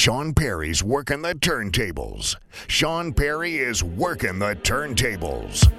Sean Perry's working the turntables. Sean Perry is working the turntables.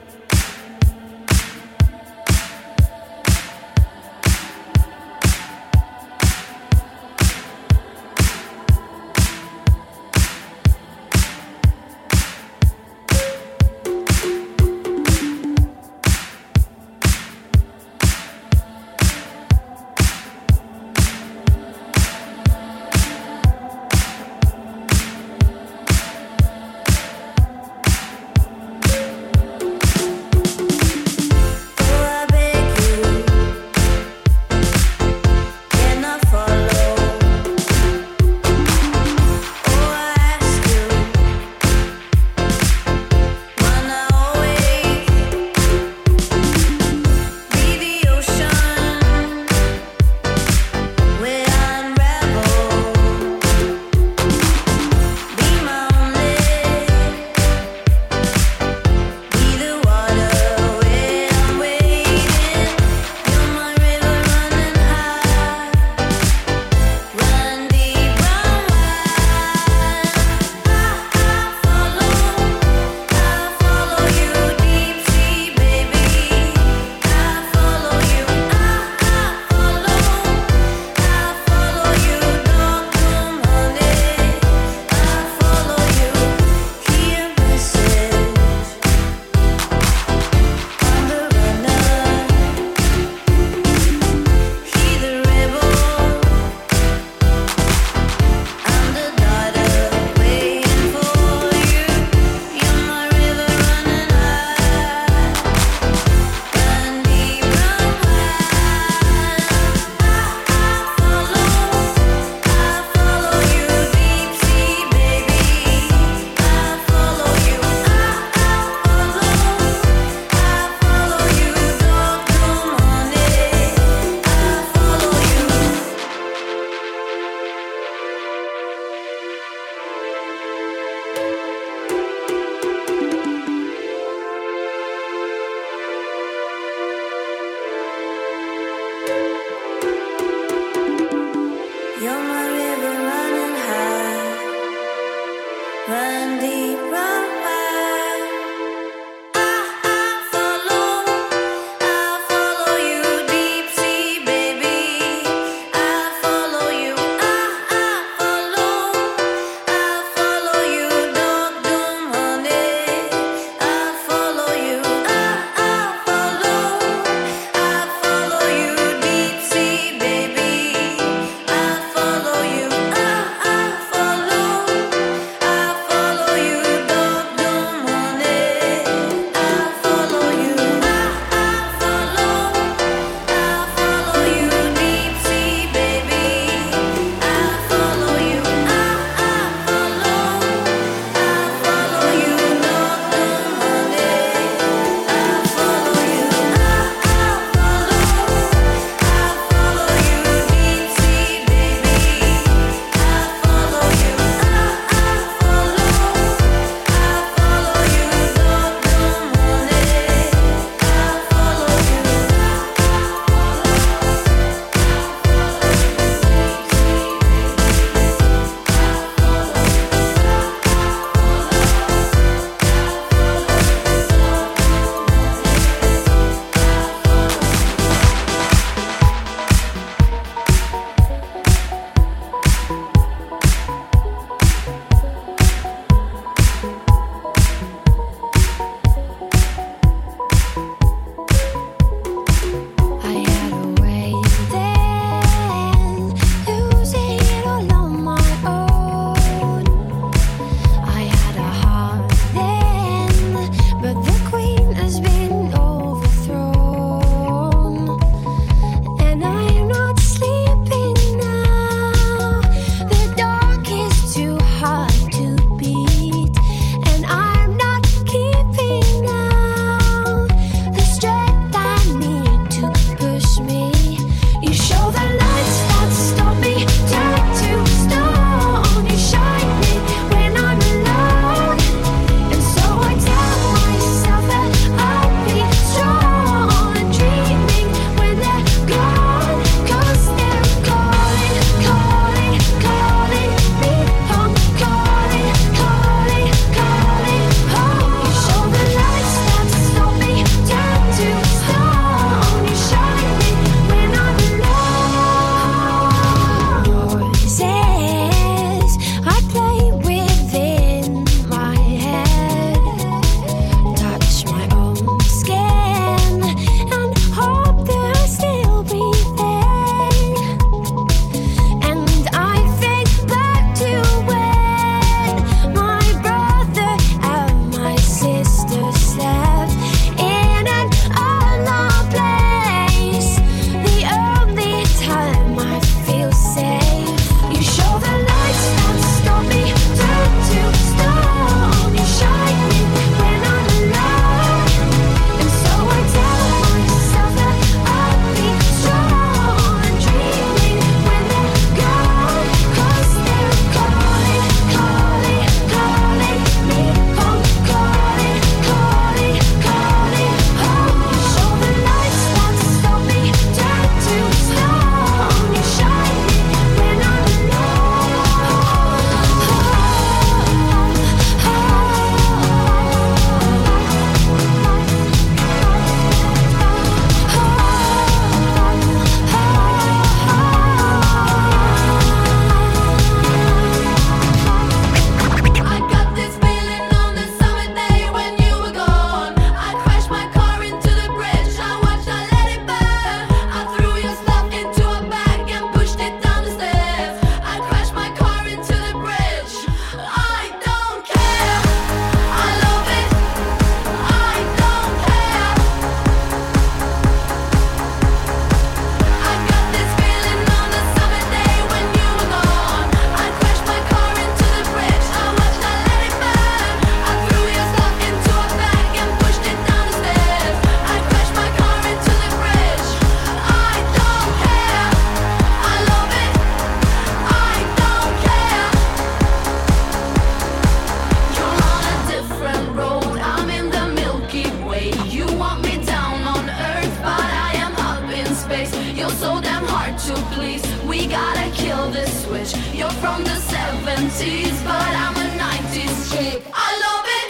70s, but I'm a 90s chick. I love it.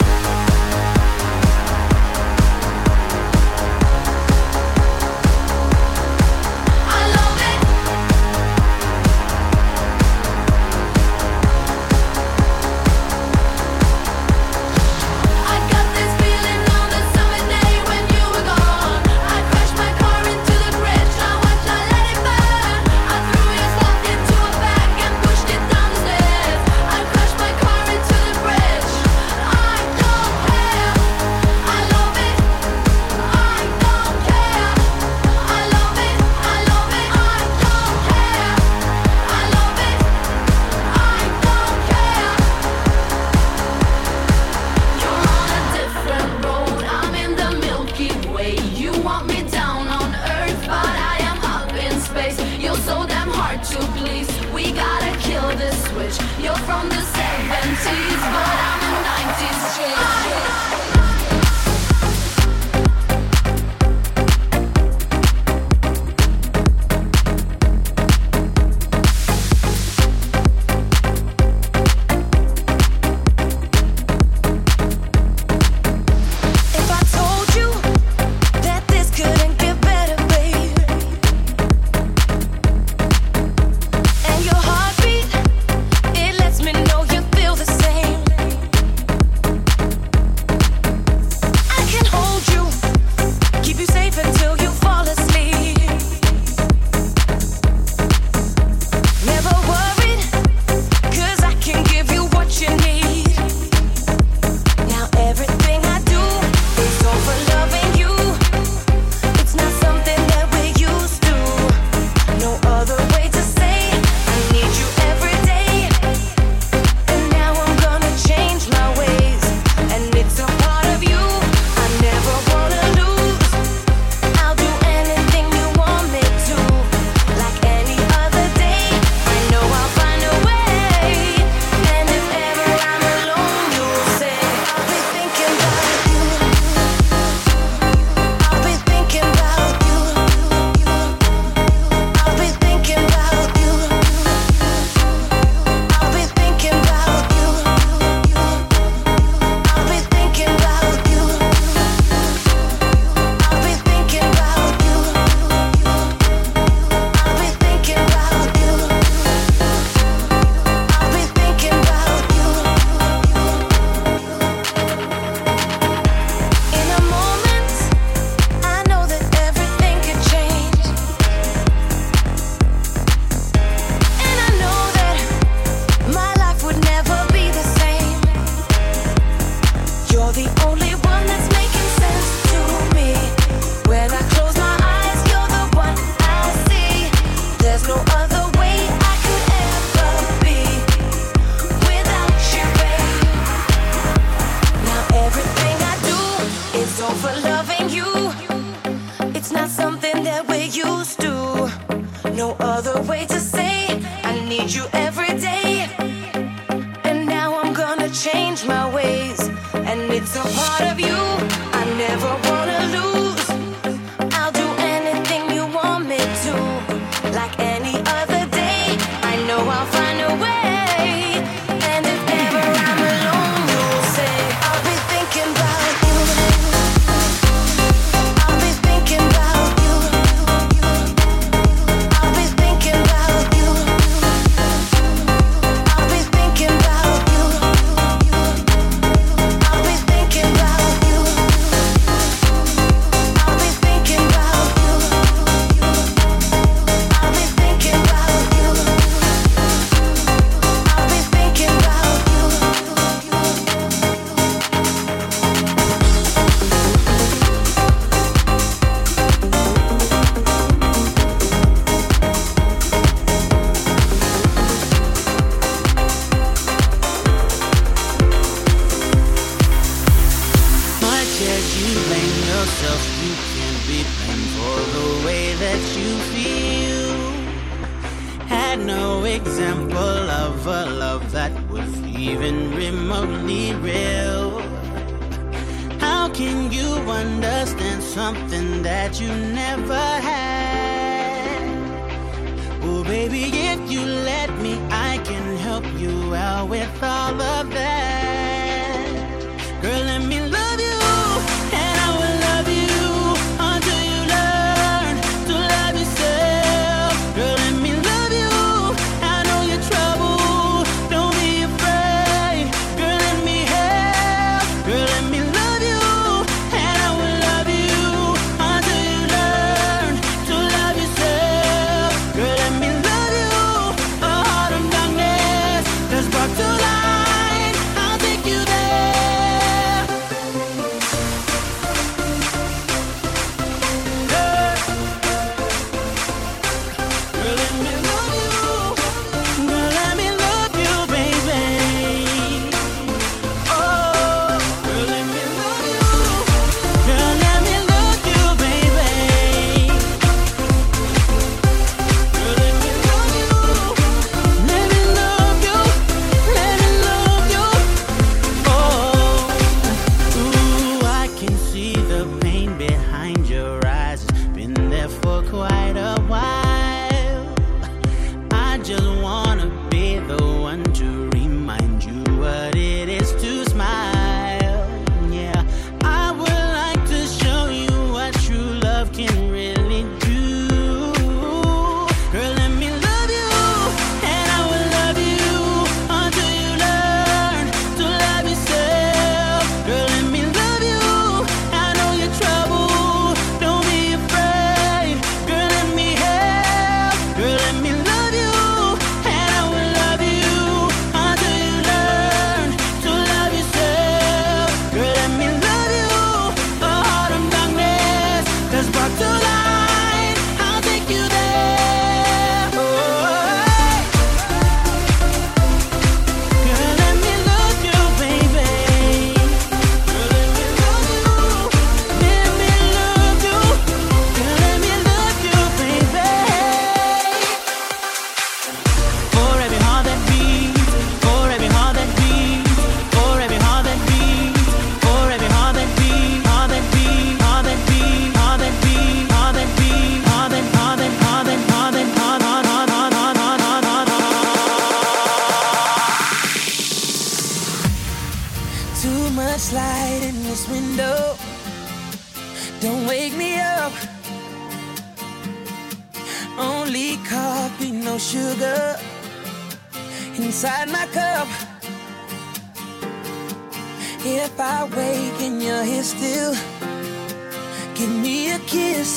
Baby, if you let me, I can help you well with all of that. Girl, let me love you, and I will love you until you learn to love yourself. Girl, let me love you, I know you're trouble, don't be afraid. Girl, let me help. Girl, let me love you, and I will love you until you learn to love yourself. Girl, let me love you, a heart of darkness that's brought to light. I'll take you there. Girl, let me love you. Girl, let me love you, baby. Oh, girl, let me love you. Girl, let me love you, baby. Girl, let me love you. Let me love you. Let me love you. Oh, ooh, I can see the pain behind your eyes. It's been there for quite a while. I just wanna be the one to remind you what it is to smile. Yeah, I would like to show you what true love can really do. Girl, let me love you, and I will love you until you learn to love yourself. Girl, let me love you, I know you're trouble, don't be afraid. Girl, let me help. Girl, let me love you, and I will love you until you learn to love yourself. Girl, let me love you, a heart of darkness that's brought to light. I'll take you there. Oh, girl, let me love you, baby. Girl, let me love you. Let me love you. Girl, let me love you, baby. For every heart that beats, for every heart that beats, for every heart that beats, for every heart that beats, heart that beats, heart that beats, heart that beats, heart that beats, heart that, heart that, heart that, heart that, heart, heart, heart, heart, heart, heart, heart, heart. Too much light in this window. Don't wake me up. Only coffee, no sugar inside my cup. If I wake and you're here still, give me a kiss.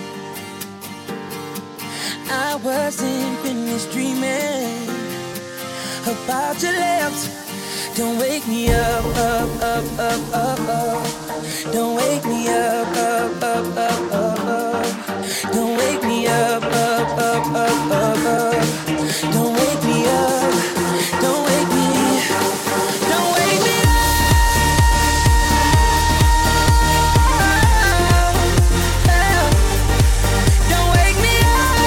I wasn't finished dreaming about your lips. Don't wake me up, up, up, up, up, up. Don't wake me up, up, up, up, up, up. Don't wake me up, up, up, up, up, up. Don't wake me up. Don't wake me. Don't wake me up. Don't wake me up.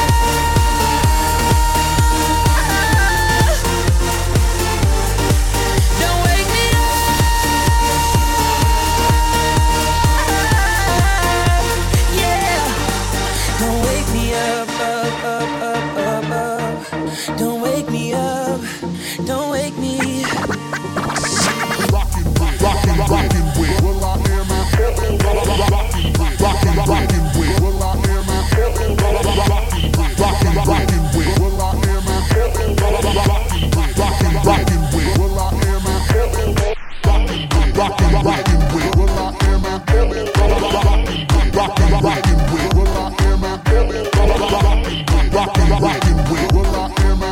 Don't wake me up. Yeah. Don't wake me up, up, up, up, up, up. Don't wake me up. Don't wake me. Rockin' with Will I Am Man. Rockin' with Will I Am Man. Rockin' with Will I Am Man. Rockin' with Will I Am Man. Rockin' with Will I Am Man. Rockin' with Will I Am Man. Rockin' with Will I Am Man.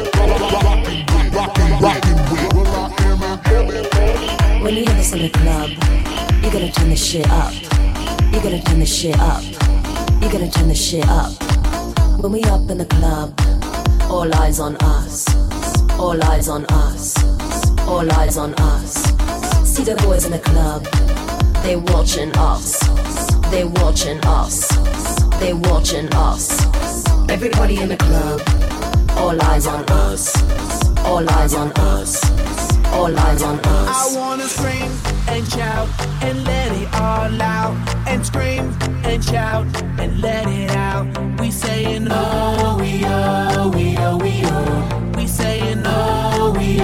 Rockin' with Will I Am Man. When you hear this in the club, you gotta turn the shit up. You gotta turn the shit up. You gotta turn the shit up. When we up in the club, all eyes on us. All eyes on us. All eyes on us. See the boys in the club, they watching us. They watching us. They watching us. Everybody in the club, all eyes on us. All eyes on us. All eyes on us. I wanna scream and shout and let it all out. And scream and shout and let it out. We saying oh, we oh, we oh, we oh. We saying oh, we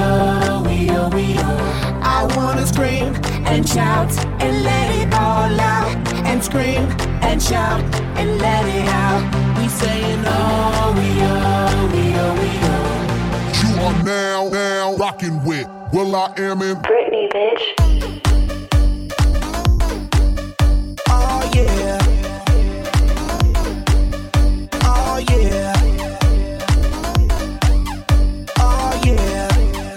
and scream and shout and let it all out. And scream and shout and let it out. We saying oh, we oh, we oh, we oh. You are now rocking with will.i.am in Britney, bitch. Oh yeah. Oh yeah. Oh yeah.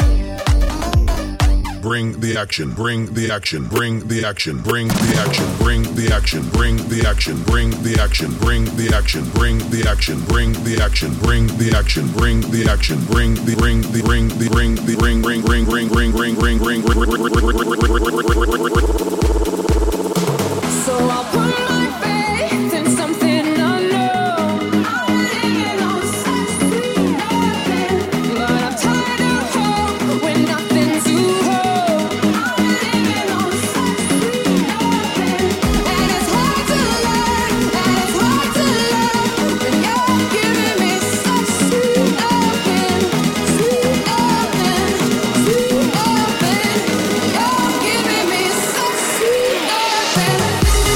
Bring the action, bring the action, bring the action, bring the action, bring the action, bring the action, bring the action, bring the action, bring the action, bring the action, bring the action, bring the action, bring the ring, the ring, the ring, the ring, ring, ring, ring, ring, ring, ring, ring, So I'll put my faith in something unknown. I'm living on such sweet nothing, but I'm tired of hope when nothing to hold. I'm living on such sweet nothing, and it's hard to learn, and it's hard to love when you're giving me such sweet nothing, sweet nothing, sweet nothing. You're giving me such sweet nothing.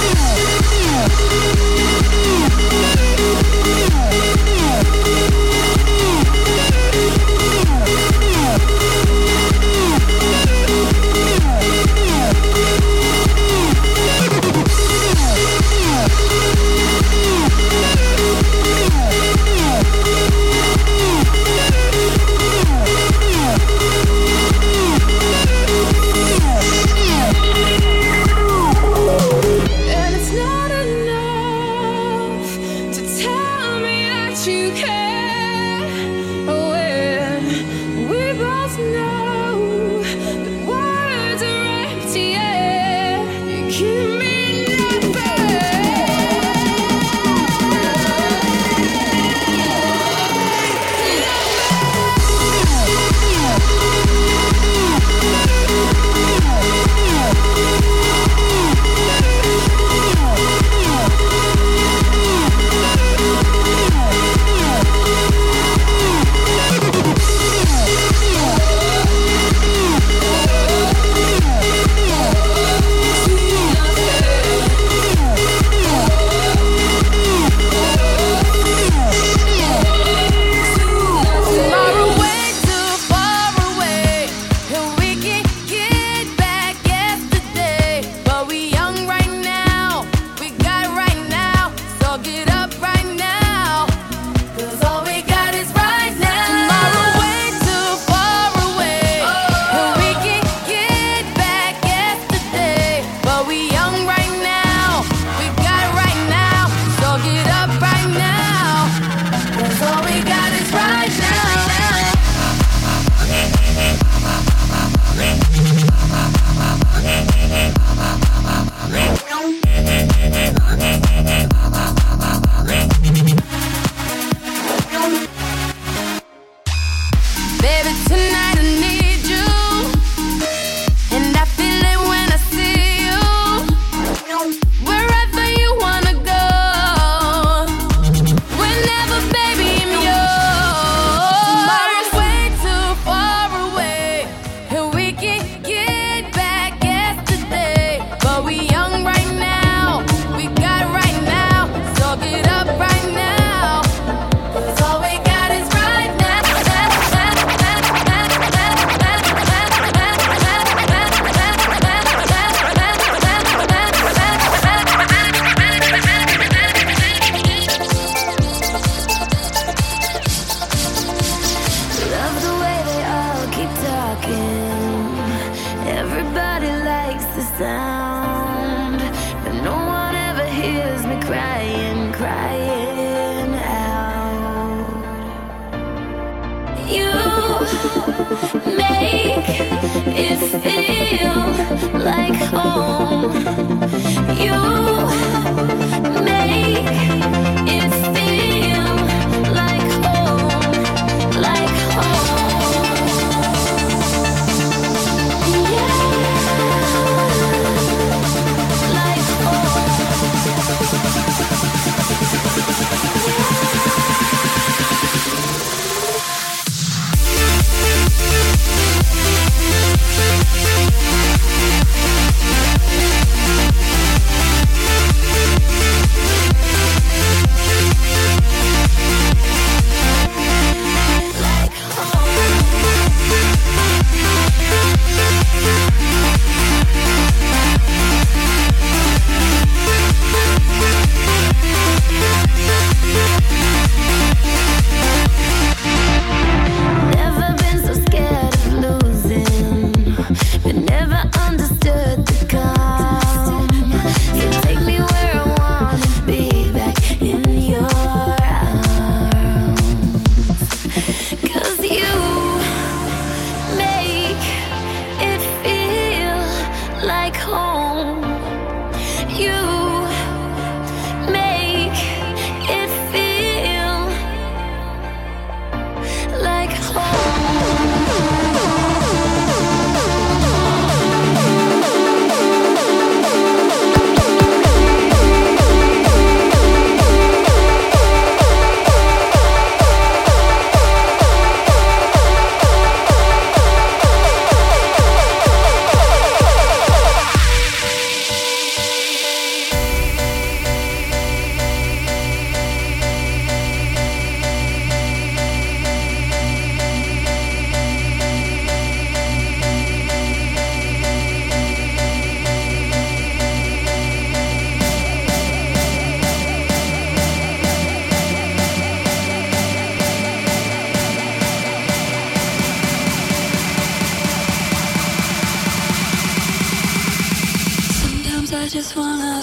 And it's not enough to tell me that you care when we both know that words are empty air. You give me tomorrow way too far away, and we can get back yesterday. But we young right now, we got right now, so get up right now, 'cause all we got is right now. Tomorrow way too far away, and we can get back yesterday. But we young right now, we got right now, so get up right now, 'cause all we got is right now. Baby, tonight I need you, and I feel it when I see you. Wherever you wanna go, whenever, baby, I'm yours. Tomorrow's way too far away, and we can get back yesterday. But we young right now, we got right now, so get up right now, 'cause all we got is right now. Love the way they all keep talking. Everybody likes the sound, but no one ever hears me crying, crying out. You make it feel like home. You make it feel like home, like home. Yeah, like home. just wanna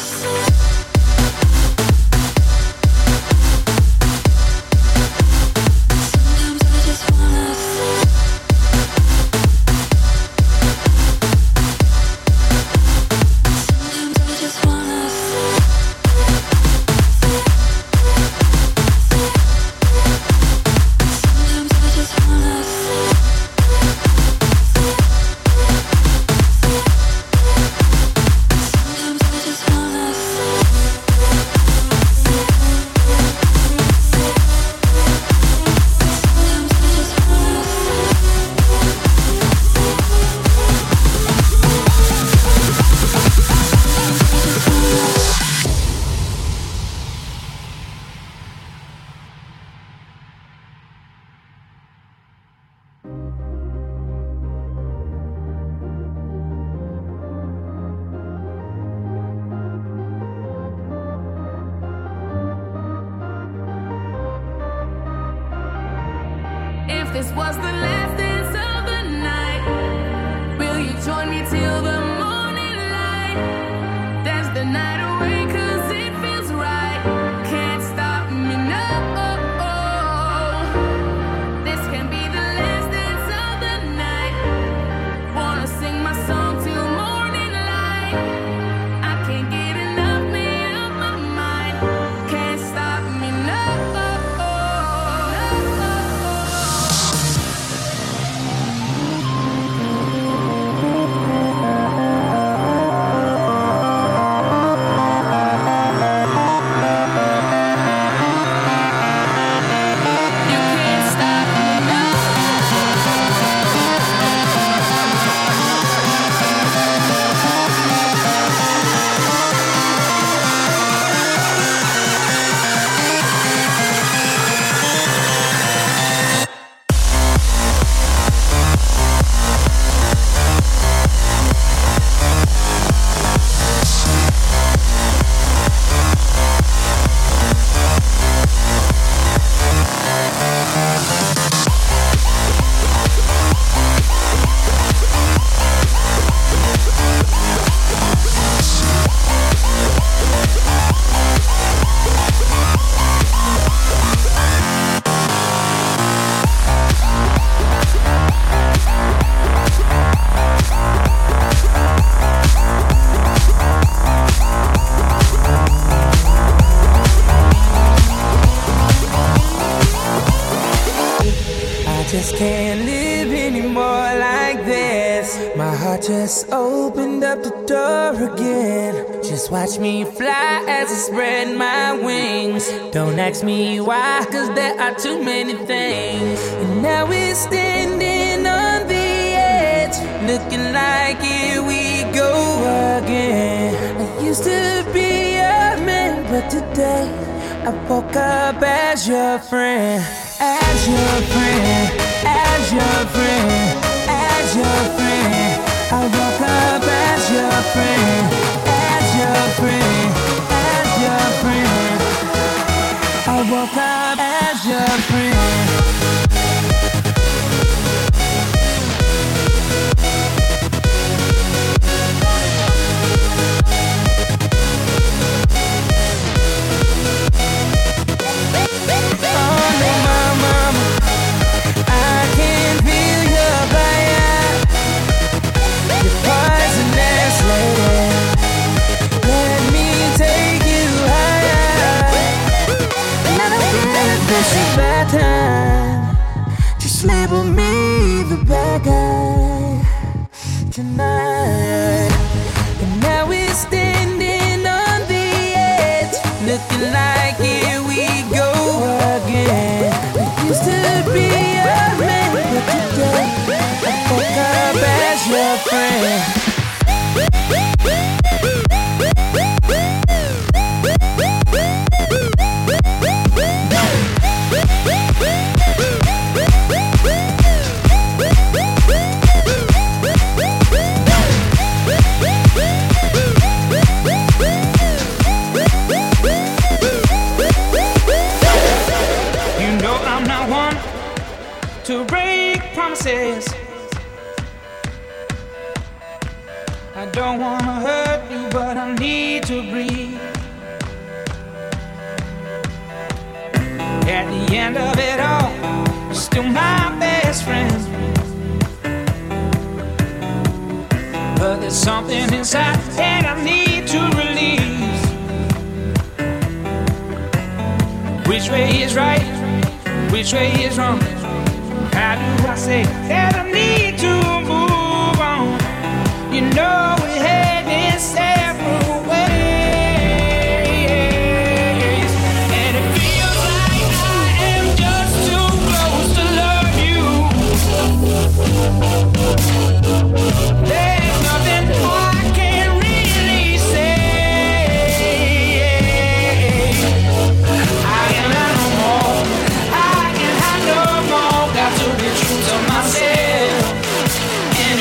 this was the last dance of the night, will you join me till the morning light? Dance the night away 'cause it feels right. Can't stop me now. This can be the last dance of the night. Wanna sing my song till morning light. I can't get enough, made up my mind. Can't stop me now. Just can't live anymore like this. My heart just opened up the door again. Just watch me fly as I spread my wings. Don't ask me why, 'cause there are too many things. And now we're standing on the edge, looking like here we go again. I used to be a man, but today I woke up as your friend. As your friend, as your friend, as your friend. I woke up as your friend, as your friend, as your friend. I woke up as your friend. Just label me the bad guy tonight. And now we're standing on the edge, looking like here we go again. I used to be a man, but today I woke up as your friend. To break promises, I don't wanna hurt you. but I need to breathe. At the end of it all, you're still my best friend. But there's something inside that I need to release. Which way is right? Which way is wrong? How do I say that I need to move on? You know we're heading separate ways, and it feels like I am just too close to love you. There's nothing I can really say. I can have no more. I can have no more. Got to be true to myself. And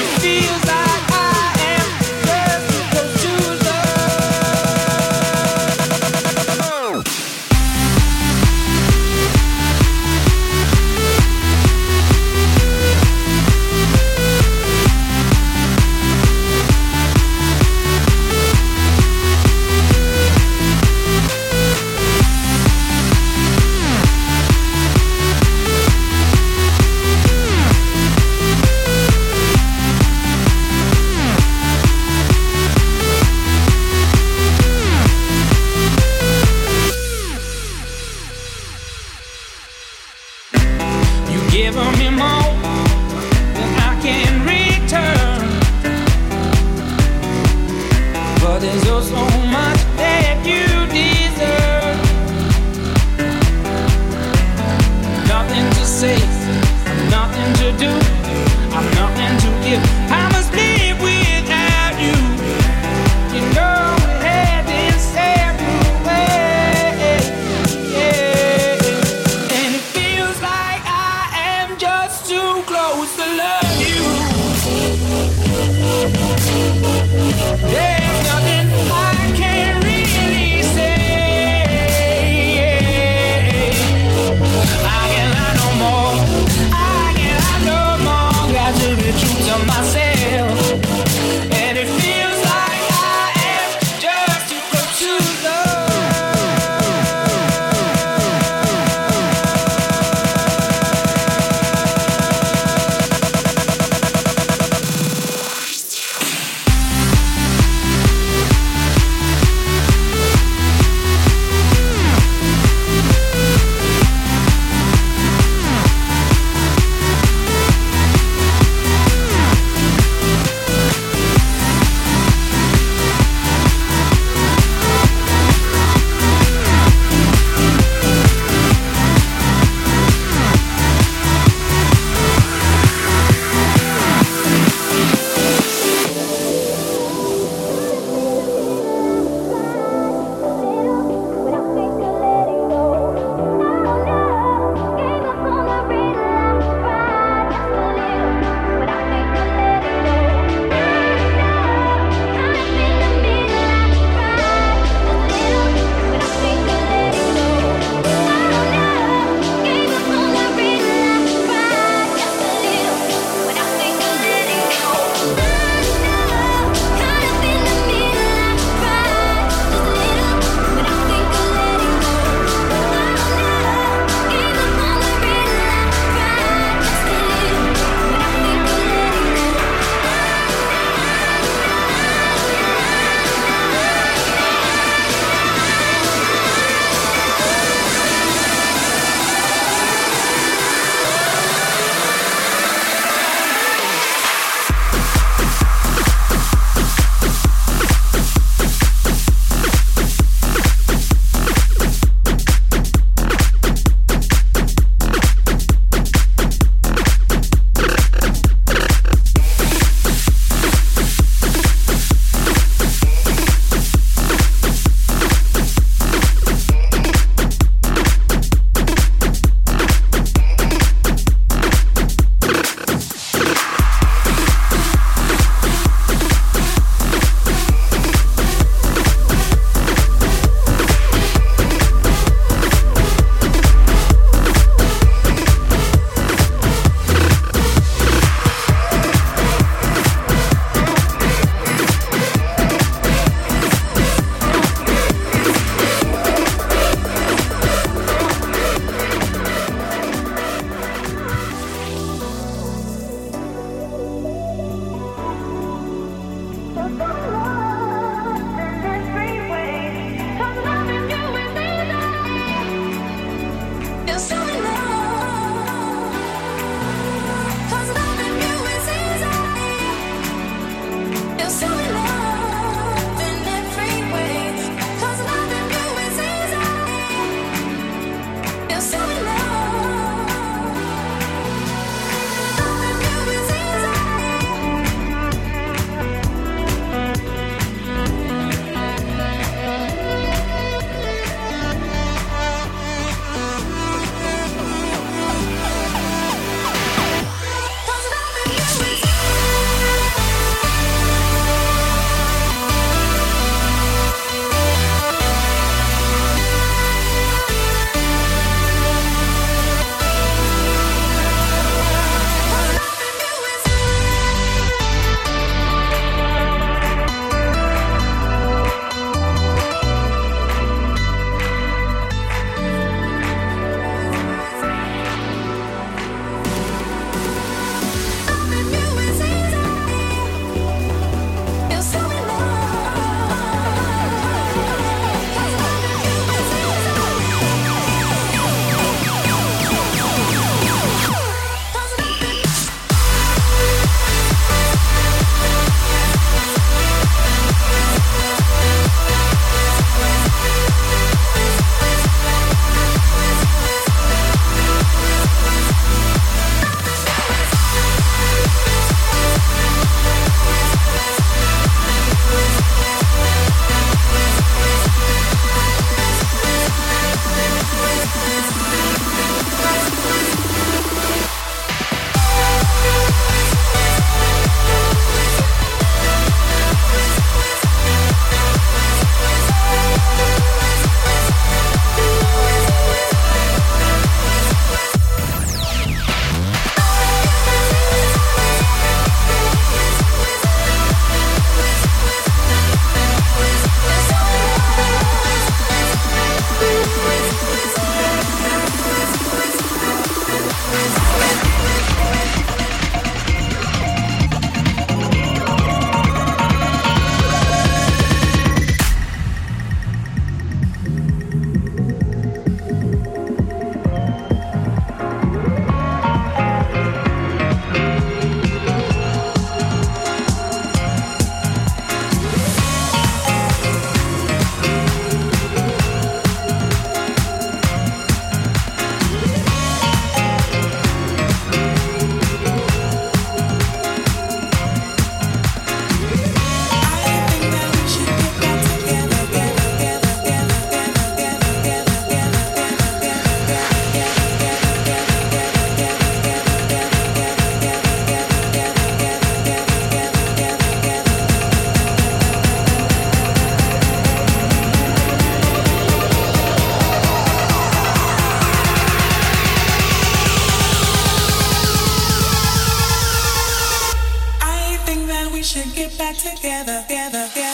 that we should get back together, together, together.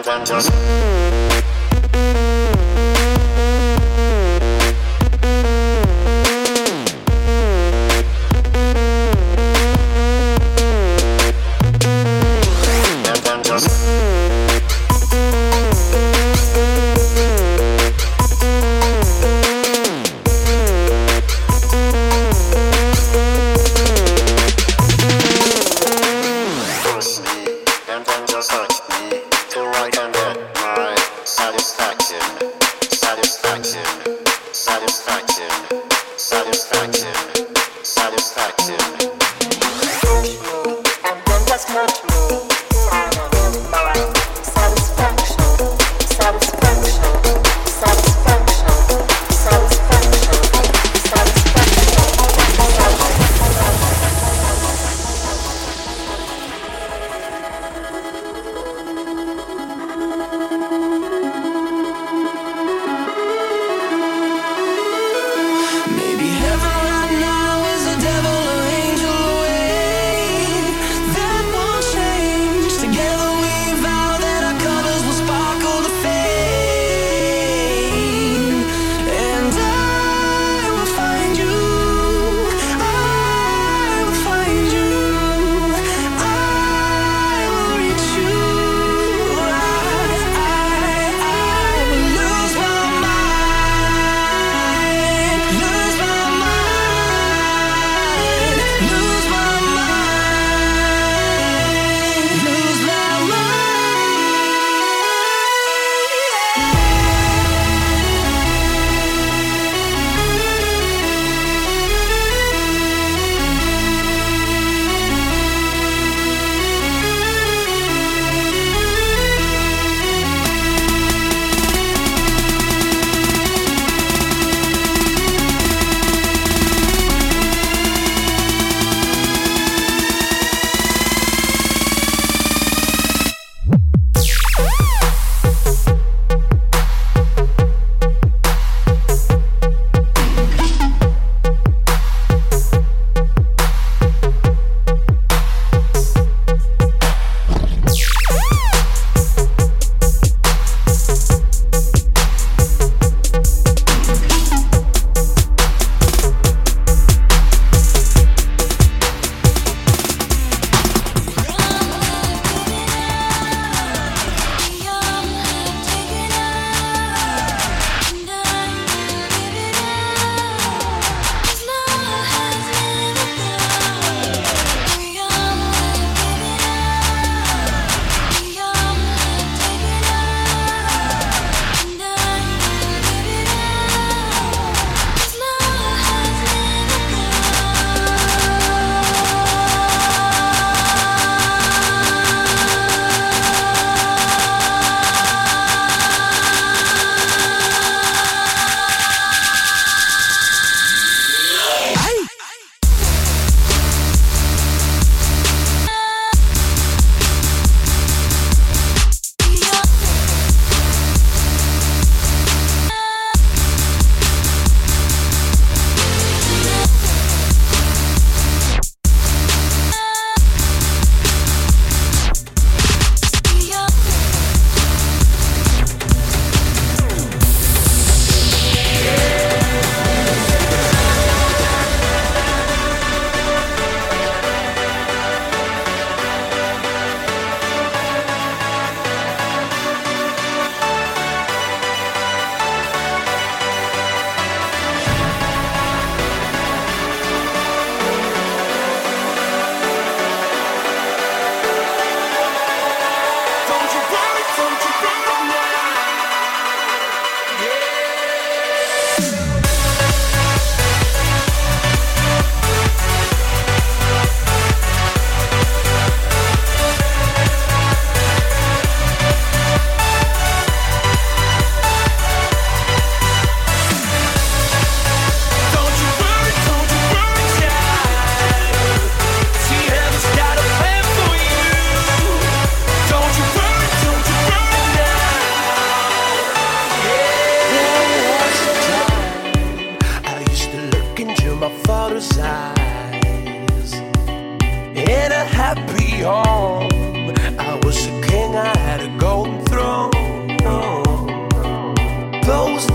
happy home. I was a king, I had a golden throne.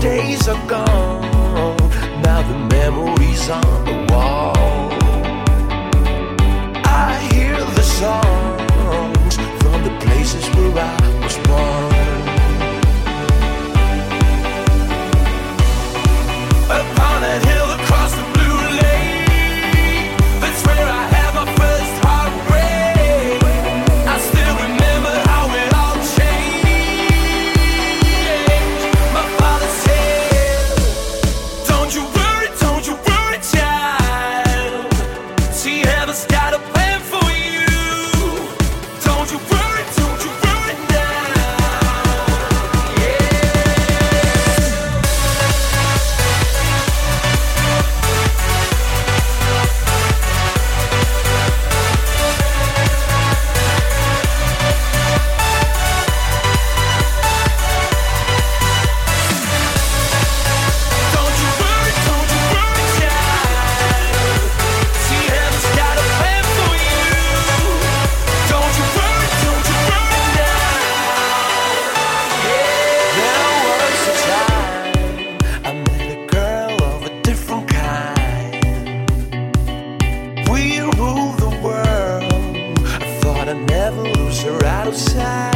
days are gone, now the memories on the wall. I hear the songs from the places where I was born. Upon that hill across the blue lake, that's where I had my first heartbreak. I still remember how it all changed. My father said, don't you worry, child. See, heaven's got a plan for you. Don't you worry now. Yeah. Don't you worry, child. See, heaven's got a plan for you. Don't you worry now. There was a time I met a girl of a different kind. We ruled the world. I thought I'd never lose her out of sight.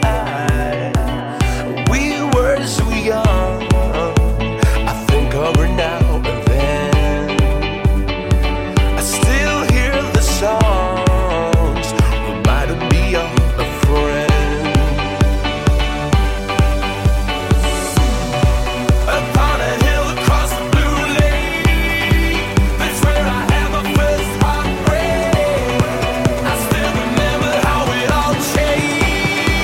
We were so young. I think of her now and then. I still hear the songs reminding me of a friend. Upon a hill across the blue lake, that's where I had my first heartbreak. I still remember how it all changed.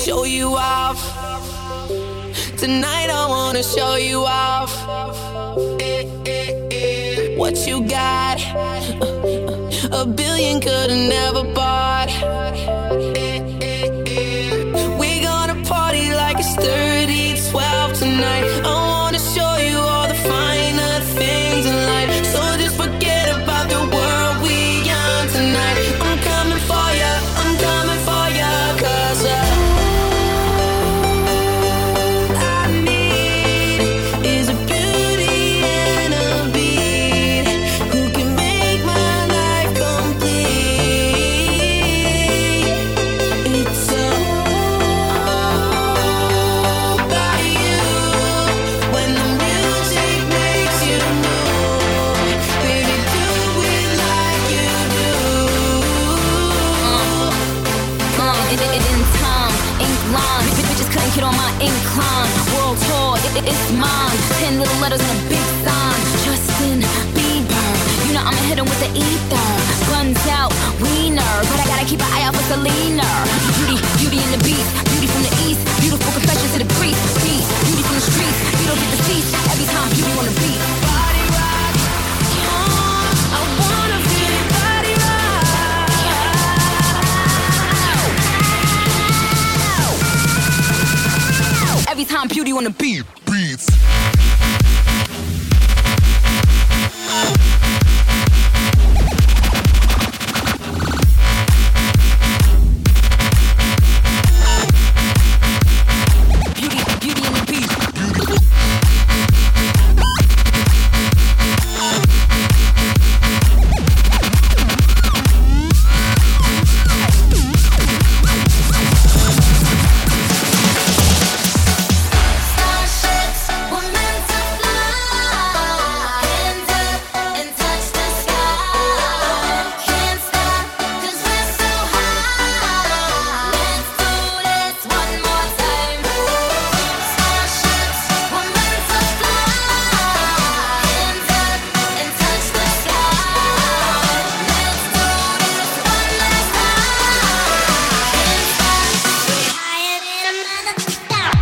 show you off. Tonight I wanna show you off. What you got? A billion could've never bought. We're gonna party like it's 30-12 tonight. I wanna show you all the finer things in life. So just forget about the world we on tonight. I'm coming for ya, I'm coming for ya, 'cause I need is a beauty and a beat who can make my life complete. It's all about you. When the music makes you move, baby, do it like you do. In time, ink line. Bitches couldn't get on my incline. World tour, it's mine. 10 little letters and a big sign. Justin Bieber, you know I'ma hit him with the ether. Guns out, wiener, but I gotta keep an eye out for Selena. Beauty in the beast, beauty from the east. Beautiful confessions to the priest. Peace, beauty from the streets. You don't get the seats every time beauty on the beat. Body rock, I wanna feel your body rock. Every time beauty on the beat. Beats. Beauty in the beat. Starships were meant to fly. Hands up and touch the sky. Can't stop 'cause we're so high. Let's do this one more time. Starships were meant to fly. Hands up and touch the sky. Let's do this one last time. Can't stop. We're higher than a mother.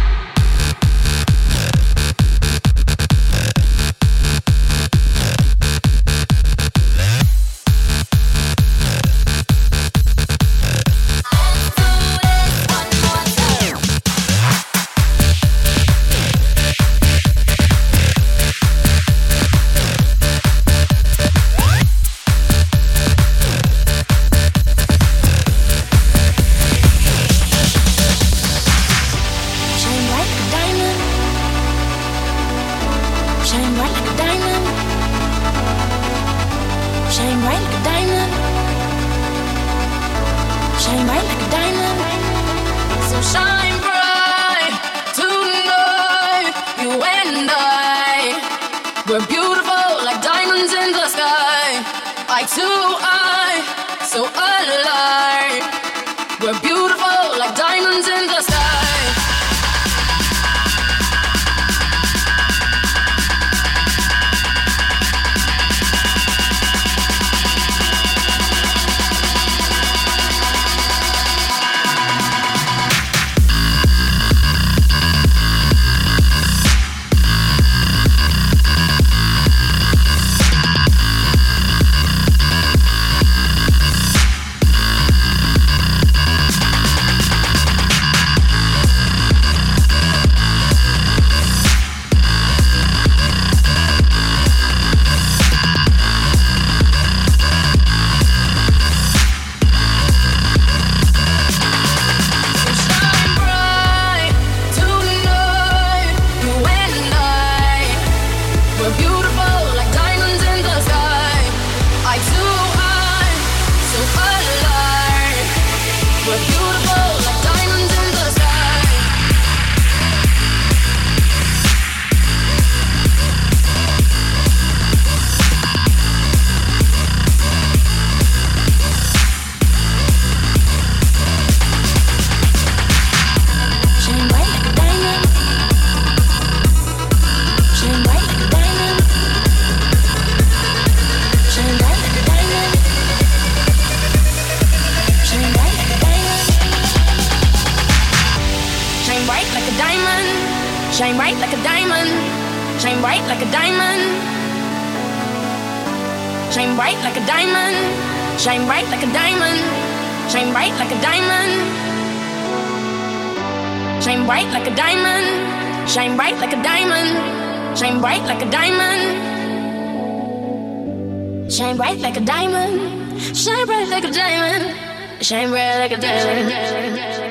Shine bright like a diamond. Shine bright like a diamond. Shine bright like a diamond. Shine bright like a diamond. So shine bright tonight, you and I. We're beautiful like diamonds in the sky. Eye to eye, so alive. We're beautiful like diamonds in the sky. shine bright like a diamond, shine bright like a diamond, shine bright like a diamond, shine bright like a diamond, shine bright like a diamond, shine bright like a diamond, shine bright like a diamond, shine bright like a diamond, shine bright like a diamond, shine bright like a diamond, shine bright like a diamond.